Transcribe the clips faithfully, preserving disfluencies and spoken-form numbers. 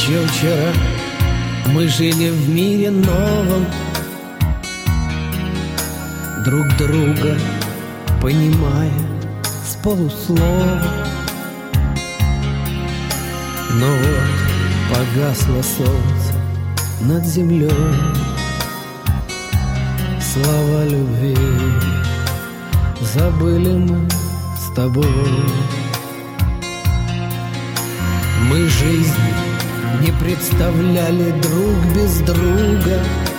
Еще вчера мы жили в мире новом, друг друга понимая с полуслова. Но вот погасло солнце над землей, слова любви забыли мы с тобой. Мы жизни не представляли друг без друга,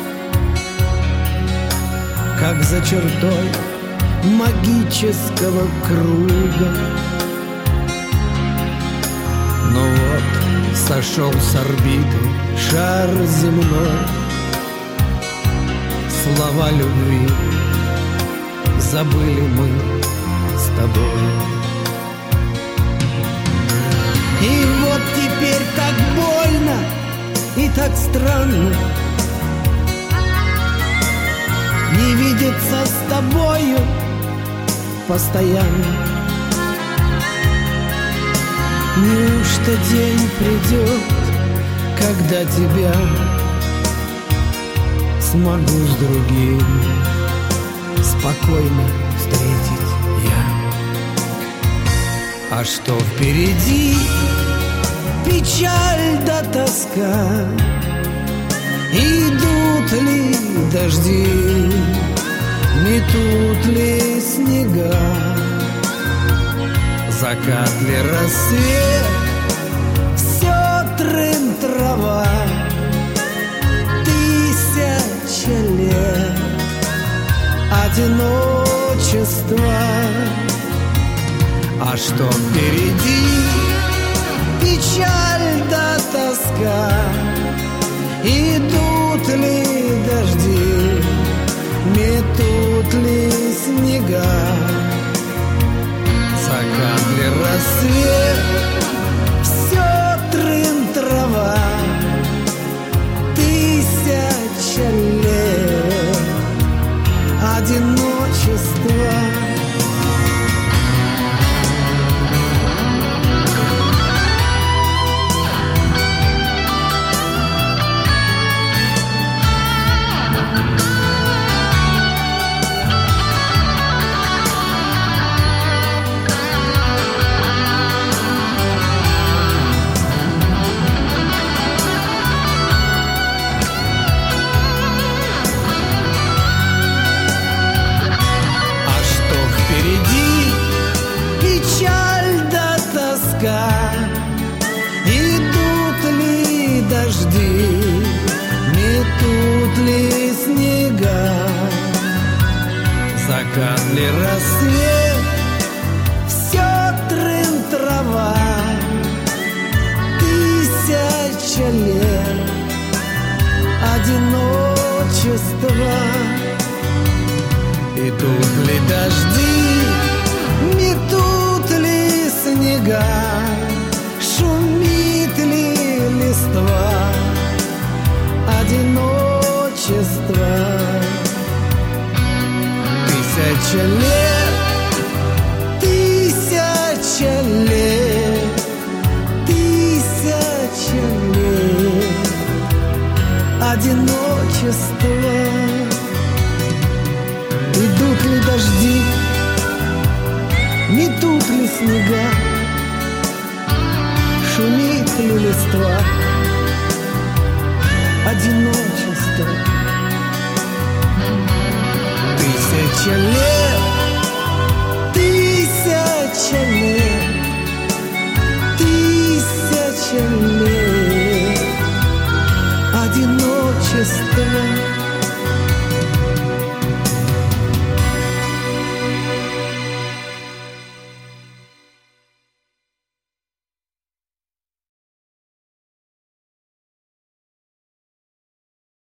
как за чертой магического круга. Но вот сошел с орбиты шар земной, слова любви забыли мы с тобой. И вот теперь так больно и так странно не видеться с тобою постоянно. Неужто день придет, когда тебя смогу с другим спокойно встретить я? А что впереди? Печаль да тоска. Идут ли дожди, метут ли снега, закат ли рассвет, все трын-трава, тысяча лет одиночества. А что впереди? Печаль да тоска. Идут ли дожди, метут ли снега, закат ли рассвет, все трын-трава, тысяча лет одиночества. Идут ли дожди, метут ли снега, закат ли рассвет, все трын-трава, тысяча лет одиночества. Идут ли дожди, метут ли снега, шумит ли листва, одиночество. Тысяча лет, тысяча лет, тысяча лет одиночество. Идут ли дожди, метут ли снега, шумит ли листва, одиночество. Тысяча лет,